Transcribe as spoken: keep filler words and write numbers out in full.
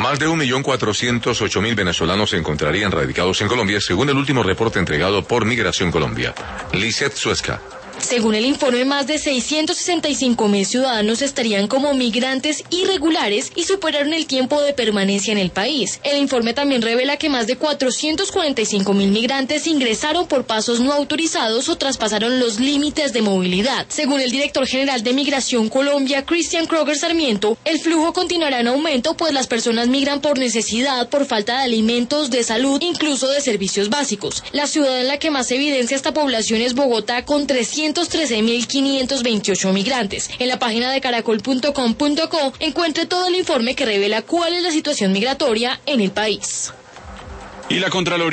Más de un millón cuatrocientos ocho mil venezolanos se encontrarían radicados en Colombia, según el último reporte entregado por Migración Colombia. Lizeth Suezca. Según el informe, más de seiscientos sesenta y cinco mil ciudadanos estarían como migrantes irregulares y superaron el tiempo de permanencia en el país. El informe también revela que más de cuatrocientos cuarenta y cinco mil migrantes ingresaron por pasos no autorizados o traspasaron los límites de movilidad. Según el director general de Migración Colombia, Cristian Kroger Sarmiento, el flujo continuará en aumento, pues las personas migran por necesidad, por falta de alimentos, de salud, incluso de servicios básicos. La ciudad en la que más evidencia esta población es Bogotá, con trescientos trece mil quinientos veintiocho migrantes. En la página de caracol punto com punto co encuentre todo el informe que revela cuál es la situación migratoria en el país. Y la Contraloría